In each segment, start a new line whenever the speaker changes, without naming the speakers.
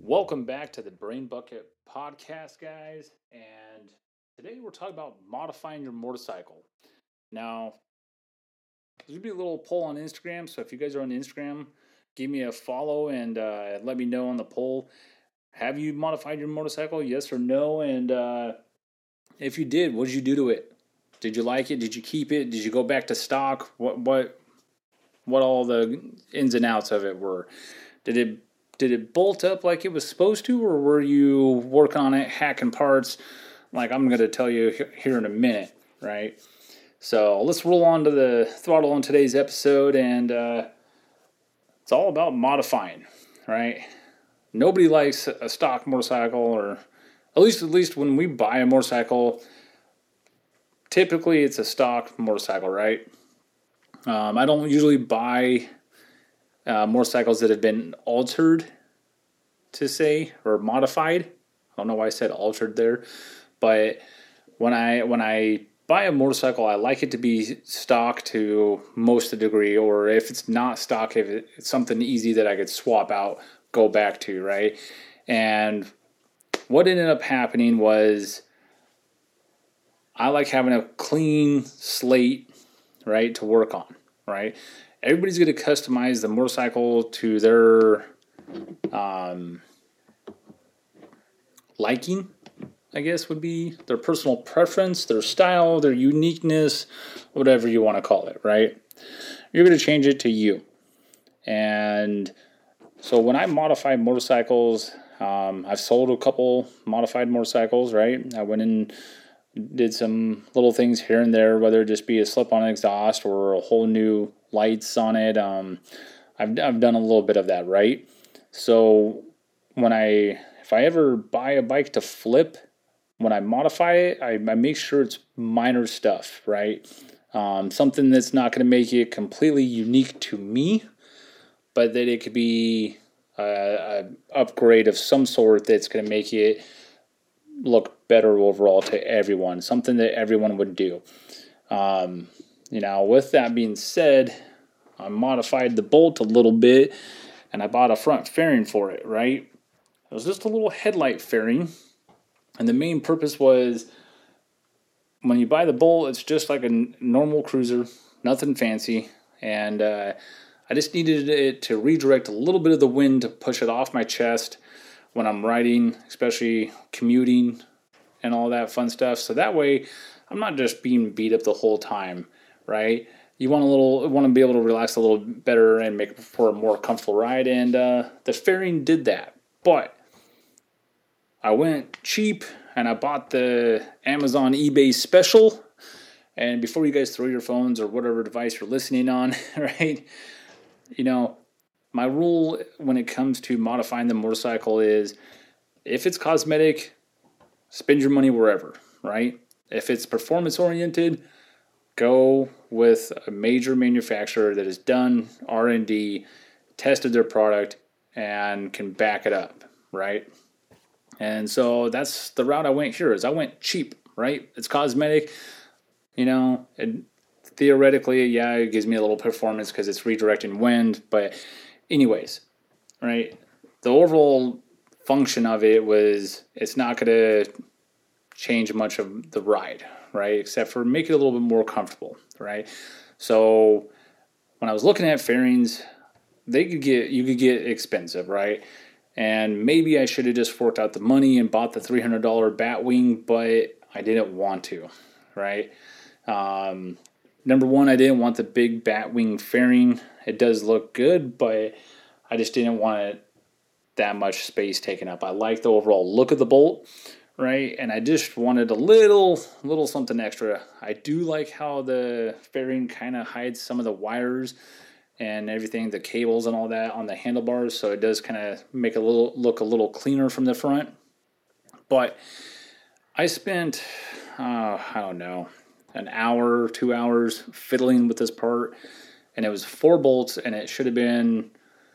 Welcome back to the Brain Bucket Podcast, guys. And today we're talking about modifying your motorcycle. Now, there'll be a little poll on Instagram. So if you guys are on Instagram, give me a follow and let me know on the poll. Have you modified your motorcycle? Yes or no? And if you did, what did you do to it? Did you like it? Did you keep it? Did you go back to stock? What all the ins and outs of it were? Did it bolt up like it was supposed to, or were you working on it, hacking parts, like I'm going to tell you here in a minute, right? So let's roll on to the throttle on today's episode, and it's all about modifying, right? Nobody likes a stock motorcycle, or at least when we buy a motorcycle, typically it's a stock motorcycle, right? I don't usually buy motorcycles that have been altered, to say, or modified. I don't know why I said altered there, but when I buy a motorcycle, I like it to be stock to most of the degree, or if it's not stock, if it's something easy that I could swap out, go back to, right? And what ended up happening was I like having a clean slate, right, to work on, right? Everybody's going to customize the motorcycle to their liking, I guess would be their personal preference, their style, their uniqueness, whatever you want to call it, right? You're going to change it to you. And so when I modify motorcycles, I've sold a couple modified motorcycles, right? I went and did some little things here and there, whether it just be a slip-on exhaust or a whole new lights on it. I've done a little bit of that, right? So if I ever buy a bike to flip, when I modify it, I make sure it's minor stuff, right? Something that's not going to make it completely unique to me, but that it could be an upgrade of some sort that's going to make it look better overall to everyone, something that everyone would do. With that being said, I modified the bolt a little bit, and I bought a front fairing for it, right? It was just a little headlight fairing, and the main purpose was when you buy the bolt, it's just like a normal cruiser, nothing fancy, and I just needed it to redirect a little bit of the wind to push it off my chest when I'm riding, especially commuting and all that fun stuff. So that way, I'm not just being beat up the whole time, right? You want to be able to relax a little better and make for a more comfortable ride, and the fairing did that. But I went cheap and I bought the Amazon eBay special. And before you guys throw your phones or whatever device you're listening on, right? My rule when it comes to modifying the motorcycle is if it's cosmetic, spend your money wherever, right? If it's performance oriented, go with a major manufacturer that has done R&D, tested their product, and can back it up, right? And so that's the route I went here. I went cheap, right? It's cosmetic, and theoretically, yeah, it gives me a little performance because it's redirecting wind. But anyways, right, the overall function of it was it's not going to change much of the ride, right, except for make it a little bit more comfortable, right? So when I was looking at fairings, you could get expensive, right? And maybe I should have just forked out the money and bought the $300 Batwing, but I didn't want to, right? Number one, I didn't want the big Batwing fairing. It does look good, but I just didn't want that much space taken up. I like the overall look of the bolt, right? And I just wanted a little something extra. I do like how the fairing kind of hides some of the wires and everything, the cables and all that on the handlebars, so it does kind of make look a little cleaner from the front. But I spent, I don't know, an hour, 2 hours fiddling with this part, and it was 4 bolts, and it should have been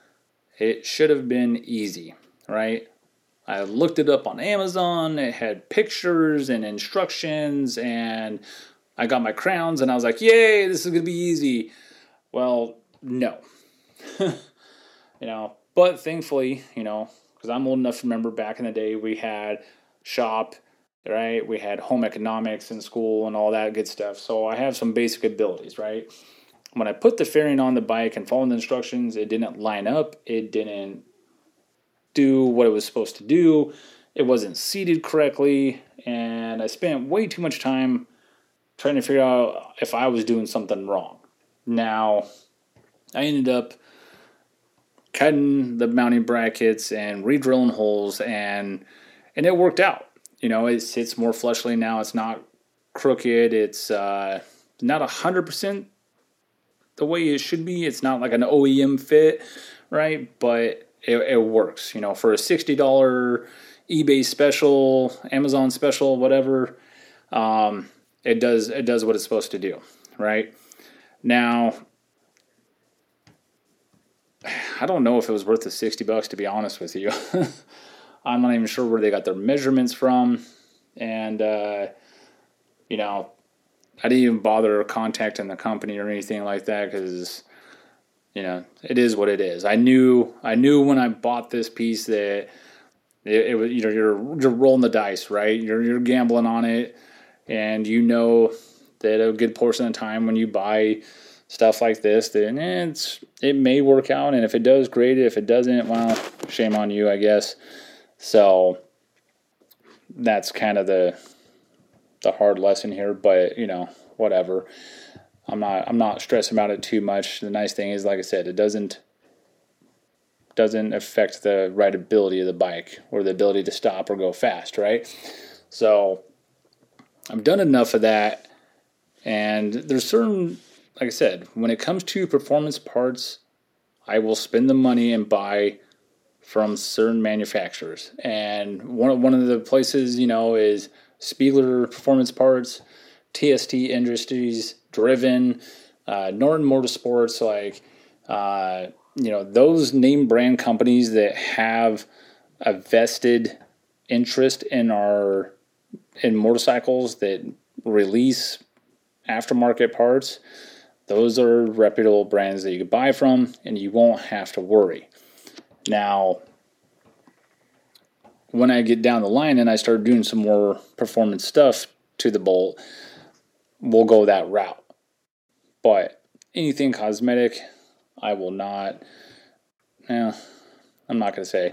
easy, right? I looked it up on Amazon. It had pictures and instructions, and I got my crowns, and I was like, yay, this is going to be easy. Well, no. But thankfully, because I'm old enough to remember back in the day we had shop, right? We had home economics in school and all that good stuff. So I have some basic abilities, right? When I put the fairing on the bike and following the instructions, it didn't line up. It didn't do what it was supposed to do. It wasn't seated correctly. And I spent way too much time trying to figure out if I was doing something wrong. Now, I ended up cutting the mounting brackets and re-drilling holes, and it worked out. It sits more flushly now. It's not crooked. It's not 100% the way it should be. It's not like an OEM fit, right? But it works. For a $60 eBay special, Amazon special, whatever, it does what it's supposed to do, right? Now, I don't know if it was worth the $60, to be honest with you. I'm not even sure where they got their measurements from. And, I didn't even bother contacting the company or anything like that because, it is what it is. I knew when I bought this piece that it was, you're rolling the dice, right? You're gambling on it. And that a good portion of the time when you buy stuff like this, then it may work out, and if it does, great. If it doesn't, well, shame on you, I guess. So that's kind of the hard lesson here, but whatever. I'm not stressing about it too much. The nice thing is, like I said, it doesn't affect the rideability of the bike or the ability to stop or go fast, right? So I've done enough of that, and there's certain, like I said, when it comes to performance parts, I will spend the money and buy from certain manufacturers. And one of the places, is Spiegler Performance Parts, TST Industries, Driven, Norton Motorsports, those name brand companies that have a vested interest in motorcycles that release aftermarket parts. Those are reputable brands that you can buy from, and you won't have to worry. Now, when I get down the line and I start doing some more performance stuff to the Bolt, we'll go that route. But anything cosmetic, I will not. I'm not going to say.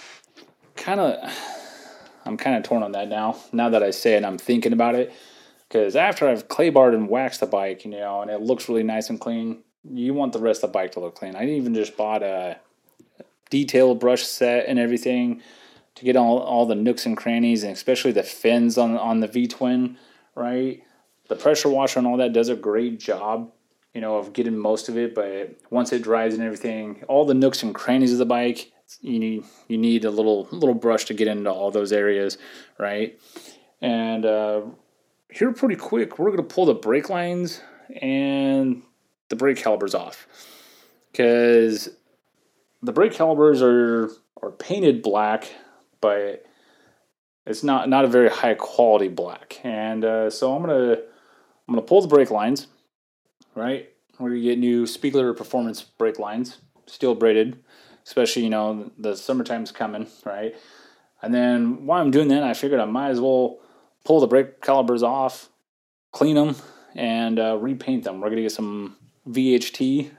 I'm kind of torn on that now. Now that I say it, I'm thinking about it. Because after I've clay barred and waxed the bike, and it looks really nice and clean, you want the rest of the bike to look clean. I even just bought a detailed brush set and everything to get all the nooks and crannies, and especially the fins on the V-twin, right? The pressure washer and all that does a great job, of getting most of it. But once it dries and everything, all the nooks and crannies of the bike, you need a little brush to get into all those areas, right? And here pretty quick, we're going to pull the brake lines and the brake calipers off, because the brake calipers are painted black, but it's not a very high quality black. And so I'm gonna pull the brake lines, right? We're gonna get new Spiegler Performance brake lines, steel braided, especially the summertime's coming, right? And then while I'm doing that, I figured I might as well pull the brake calipers off, clean them, and repaint them. We're going to get some VHT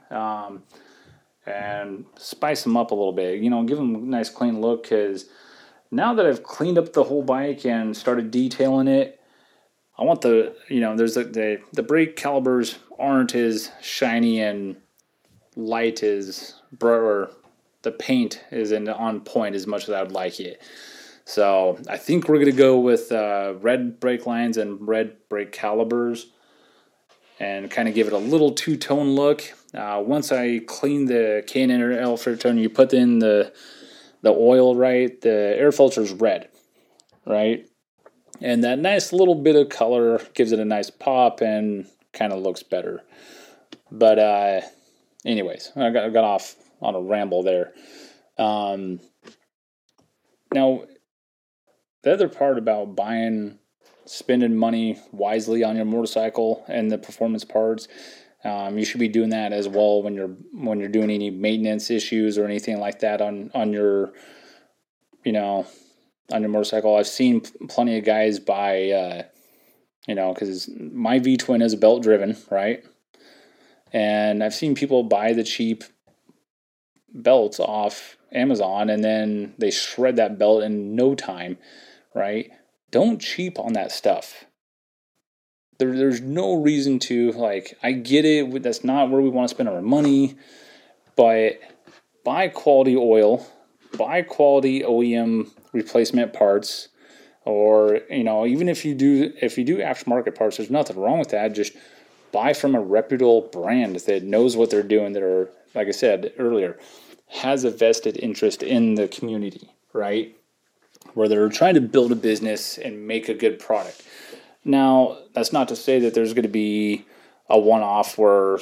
and spice them up a little bit. Give them a nice clean look, because now that I've cleaned up the whole bike and started detailing it, I want there's the brake calipers aren't as shiny and light as, or the paint isn't on point as much as I would like it. So I think we're going to go with red brake lines and red brake calipers and kind of give it a little two-tone look. Once I clean the K&N air filter and you put in the oil, right, the air filter is red, right? And that nice little bit of color gives it a nice pop and kind of looks better. But anyways, I got off on a ramble there. Now, the other part about spending money wisely on your motorcycle and the performance parts, you should be doing that as well when you're doing any maintenance issues or anything like that on your on your motorcycle. I've seen plenty of guys buy, because my V-twin is belt driven, right? And I've seen people buy the cheap belts off Amazon and then they shred that belt in no time, right? Don't cheap on that stuff. There's no reason to, I get it, that's not where we want to spend our money, but buy quality oil, buy quality OEM replacement parts, or, even if you do aftermarket parts, there's nothing wrong with that. Just buy from a reputable brand that knows what they're doing, that are, like I said earlier, has a vested interest in the community, right? Where they're trying to build a business and make a good product. Now, that's not to say that there's going to be a one-off where,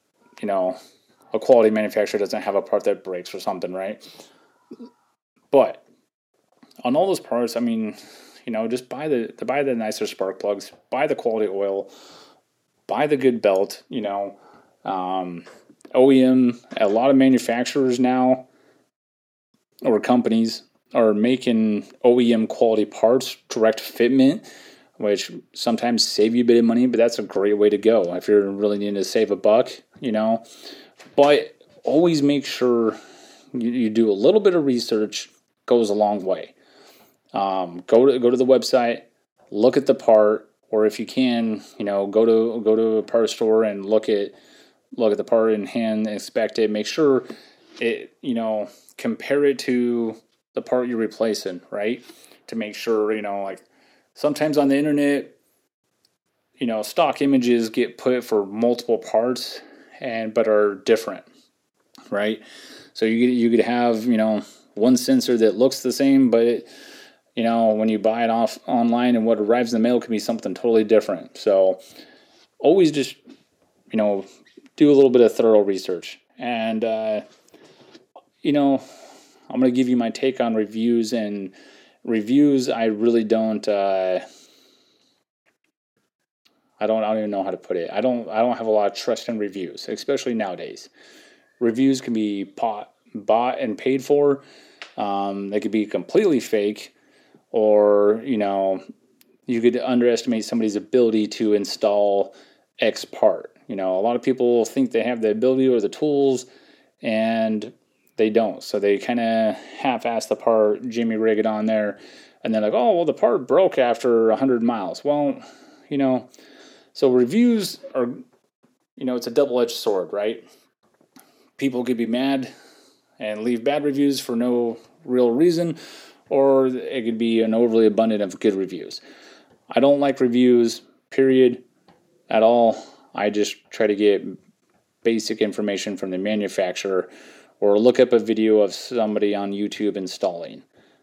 a quality manufacturer doesn't have a part that breaks or something, right? But on all those parts, just buy the nicer spark plugs, buy the quality oil, buy the good belt, OEM, a lot of manufacturers now, or companies, are making OEM quality parts, direct fitment, which sometimes save you a bit of money, but that's a great way to go if you're really needing to save a buck, But always make sure you do a little bit of research. Goes a long way. Go to the website, look at the part, or if you can, go to a part store and look at the part in hand, inspect it, make sure it, compare it to the part you're replacing, right? To make sure, sometimes on the internet, stock images get put for multiple parts but are different, right? So you could have, one sensor that looks the same, but when you buy it off online and what arrives in the mail can be something totally different. So always just, do a little bit of thorough research. And, I'm going to give you my take on reviews. And reviews, I really don't, I don't even know how to put it. I don't have a lot of trust in reviews, especially nowadays. Reviews can be bought and paid for. They could be completely fake, or, you could underestimate somebody's ability to install X part. A lot of people think they have the ability or the tools, and they don't. So they kind of half-ass the part, jimmy rig it on there, and they're like, oh, well, the part broke after 100 miles. Well, so reviews are, it's a double-edged sword, right? People could be mad and leave bad reviews for no real reason, or it could be an overly abundant of good reviews. I don't like reviews, period, at all. I just try to get basic information from the manufacturer, or look up a video of somebody on YouTube installing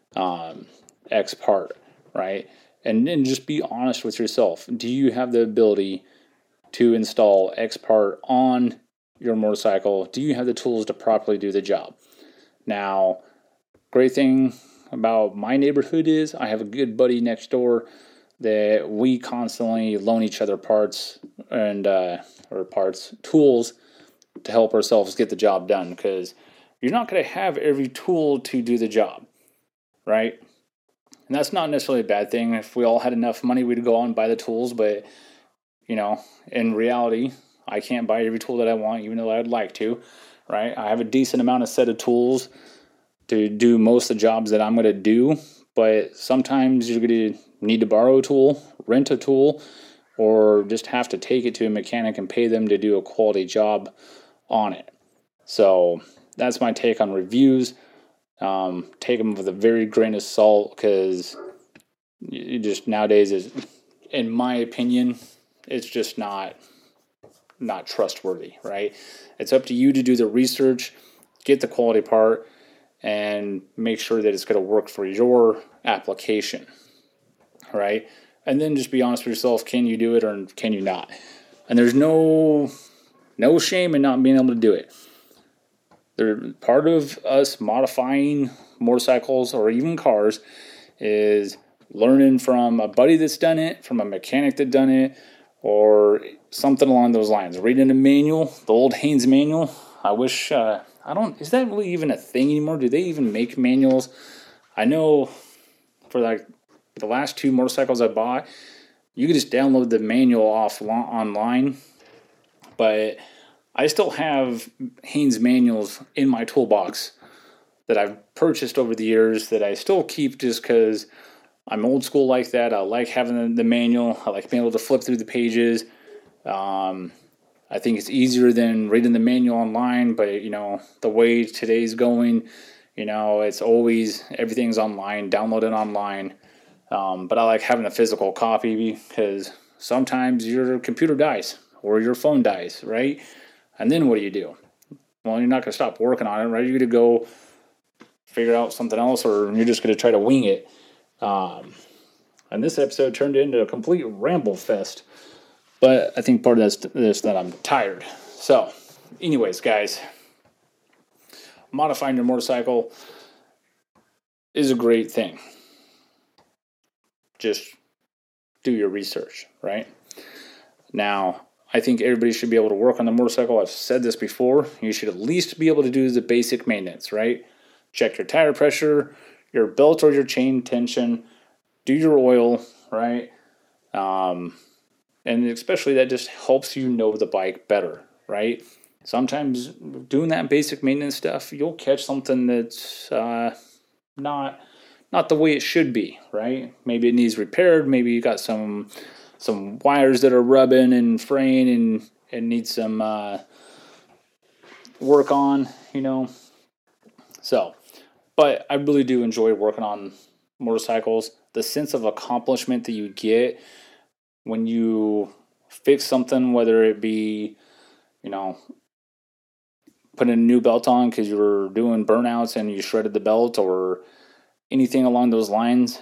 X part, right? And then just be honest with yourself. Do you have the ability to install X part on your motorcycle? Do you have the tools to properly do the job? Now, great thing about my neighborhood is I have a good buddy next door that we constantly loan each other parts and tools to help ourselves get the job done, because you're not going to have every tool to do the job, right? And that's not necessarily a bad thing. If we all had enough money, we'd go out and buy the tools, but in reality, I can't buy every tool that I want, even though I'd like to, right? I have a decent amount of set of tools to do most of the jobs that I'm going to do, but sometimes you're going to need to borrow a tool, rent a tool, or just have to take it to a mechanic and pay them to do a quality job on it. So that's my take on reviews. Take them with a very grain of salt, because you just nowadays is, in my opinion, it's just not trustworthy, right? It's up to you to do the research, get the quality part, and make sure that it's going to work for your application, right? And then just be honest with yourself. Can you do it or can you not? And there's no shame in not being able to do it. Part of us modifying motorcycles or even cars is learning from a buddy that's done it, from a mechanic that's done it, or something along those lines. Reading a manual, the old Haynes manual. I wish, is that really even a thing anymore? Do they even make manuals? I know for like the last 2 motorcycles I bought, you could just download the manual online, but I still have Haynes manuals in my toolbox that I've purchased over the years that I still keep just because I'm old school like that. I like having the manual. I like being able to flip through the pages. I think it's easier than reading the manual online, but the way today's going, it's always everything's online, downloaded online. But I like having a physical copy because sometimes your computer dies or your phone dies, right? And then what do? Well, you're not going to stop working on it, right? You're going to go figure out something else, or you're just going to try to wing it. And this episode turned into a complete ramble fest. But I think part of this is that I'm tired. So, anyways, guys, modifying your motorcycle is a great thing. Just do your research, right? Now, I think everybody should be able to work on the motorcycle. I've said this before. You should at least be able to do the basic maintenance, right? Check your tire pressure, your belt or your chain tension, do your oil, right? And especially that just helps you know the bike better, right? Sometimes doing that basic maintenance stuff, you'll catch something that's not the way it should be, right? Maybe it needs repaired. Maybe you got some wires that are rubbing and fraying and need some work on, So, but I really do enjoy working on motorcycles. The sense of accomplishment that you get when you fix something, whether it be, putting a new belt on because you were doing burnouts and you shredded the belt or anything along those lines,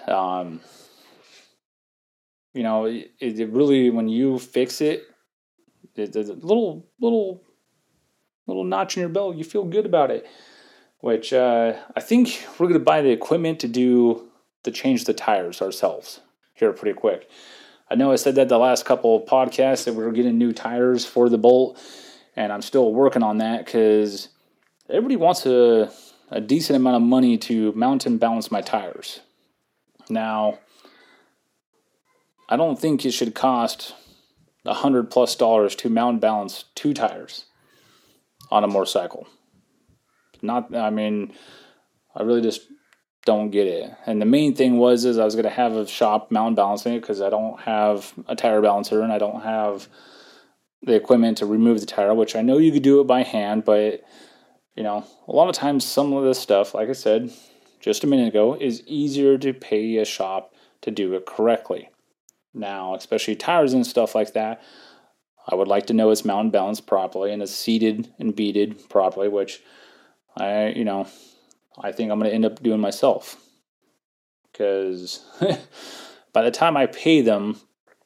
it really, when you fix it, there's a little notch in your belt, you feel good about it, which I think we're going to buy the equipment to change the tires ourselves here pretty quick. I know I said that the last couple of podcasts that we were getting new tires for the Bolt, and I'm still working on that because everybody wants a decent amount of money to mount and balance my tires. Now, I don't think it should cost $100+ to mount and balance 2 tires on a motorcycle. I really just don't get it. And the main thing is I was going to have a shop mount balancing it because I don't have a tire balancer and I don't have the equipment to remove the tire, which I know you could do it by hand, but a lot of times some of this stuff, like I said just a minute ago, is easier to pay a shop to do it correctly. Now, especially tires and stuff like that, I would like to know it's mount and balanced properly and it's seated and beaded properly, which I think I'm going to end up doing myself. Because by the time I pay them,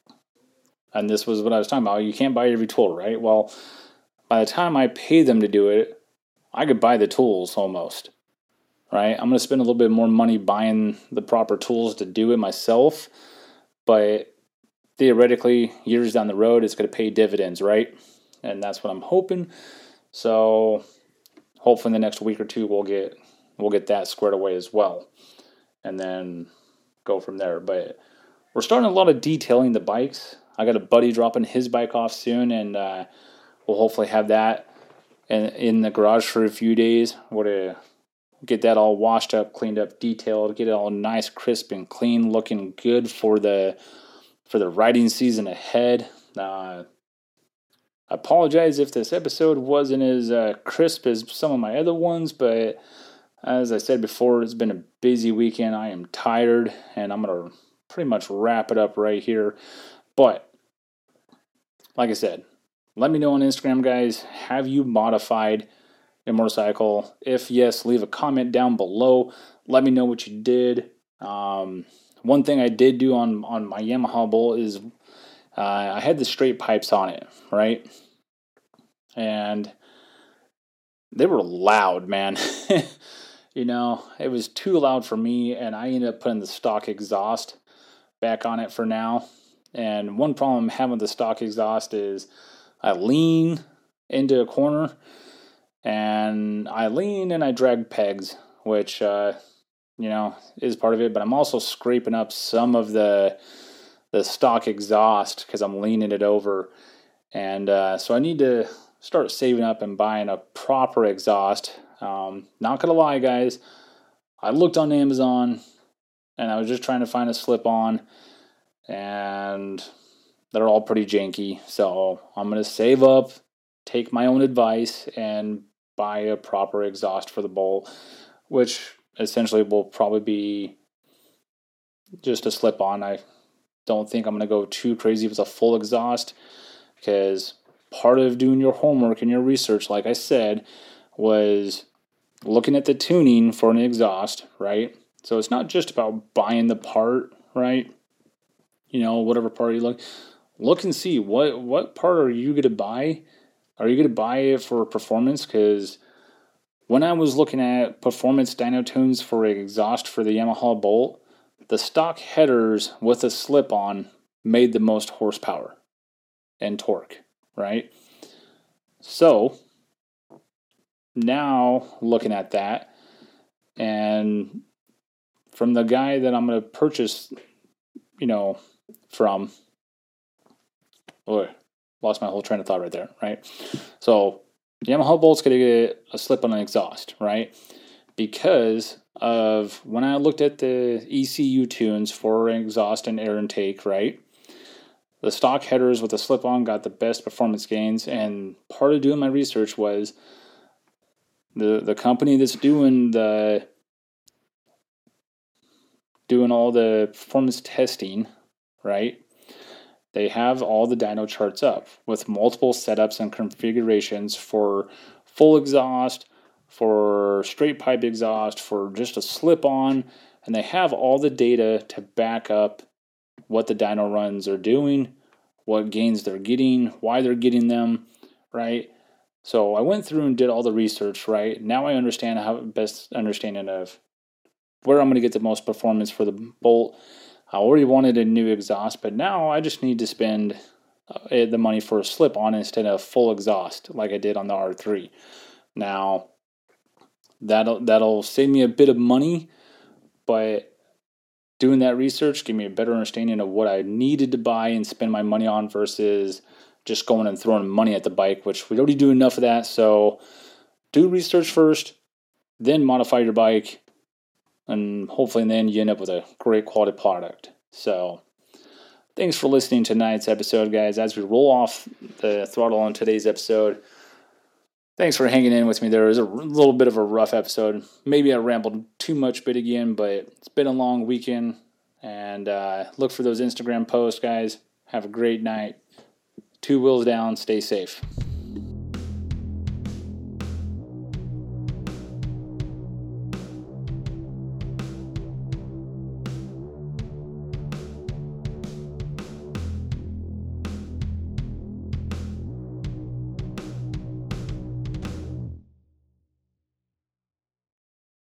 and this was what I was talking about, you can't buy every tool, right? Well, by the time I pay them to do it, I could buy the tools almost, right? I'm going to spend a little bit more money buying the proper tools to do it myself, but theoretically, years down the road, it's going to pay dividends, right? And that's what I'm hoping. So hopefully in the next week or two, we'll get that squared away as well, and then go from there. But we're starting a lot of detailing the bikes. I got a buddy dropping his bike off soon, and we'll hopefully have that in the garage for a few days. We're to get that all washed up, cleaned up, detailed, get it all nice, crisp, and clean, looking good for the riding season ahead. I apologize if this episode wasn't as crisp as some of my other ones, but as I said before, it's been a busy weekend. I am tired, and I'm going to pretty much wrap it up right here. But, like I said, let me know on Instagram, guys. Have you modified a motorcycle? If yes, leave a comment down below. Let me know what you did. One thing I did do on my Yamaha Bolt is I had the straight pipes on it, right? And they were loud, man. It was too loud for me, and I ended up putting the stock exhaust back on it for now. And one problem I'm having with the stock exhaust is I lean into a corner, and I lean and I drag pegs, which is part of it, but I'm also scraping up some of the stock exhaust because I'm leaning it over. And so I need to start saving up and buying a proper exhaust. Not going to lie, guys. I looked on Amazon and I was just trying to find a slip-on, and they're all pretty janky. So I'm going to save up, take my own advice, and buy a proper exhaust for the Bolt, which essentially will probably be just a slip-on. I don't think I'm going to go too crazy with a full exhaust, because part of doing your homework and your research, like I said, was looking at the tuning for an exhaust, right? So it's not just about buying the part, right? Whatever part you look and see what part are you going to buy. Are you going to buy it for performance? Because when I was looking at performance dyno tunes for an exhaust for the Yamaha Bolt, the stock headers with a slip-on made the most horsepower and torque, right? So now looking at that, and from the guy that I'm going to purchase, from, lost my whole train of thought right there, right? So Yamaha Bolt's going to get a slip-on exhaust, right? Because of when I looked at the ECU tunes for exhaust and air intake, right? The stock headers with the slip-on got the best performance gains, and part of doing my research was the company that's doing all the performance testing, right? They have all the dyno charts up with multiple setups and configurations for full exhaust, for straight pipe exhaust, for just a slip-on, and they have all the data to back up what the dyno runs are doing, what gains they're getting, why they're getting them, right? So I went through and did all the research, right? Now I understand best understanding of where I'm going to get the most performance for the Bolt. I already wanted a new exhaust, but now I just need to spend the money for a slip-on instead of full exhaust like I did on the R3. Now, that'll save me a bit of money, but doing that research gave me a better understanding of what I needed to buy and spend my money on versus just going and throwing money at the bike, which we already do enough of that. So do research first, then modify your bike, and hopefully in the end you end up with a great quality product. So thanks for listening to tonight's episode, guys. As we roll off the throttle on today's episode, thanks for hanging in with me. There was a little bit of a rough episode. Maybe I rambled too much bit again, but it's been a long weekend. And look for those Instagram posts, guys. Have a great night. 2 wheels down. Stay safe.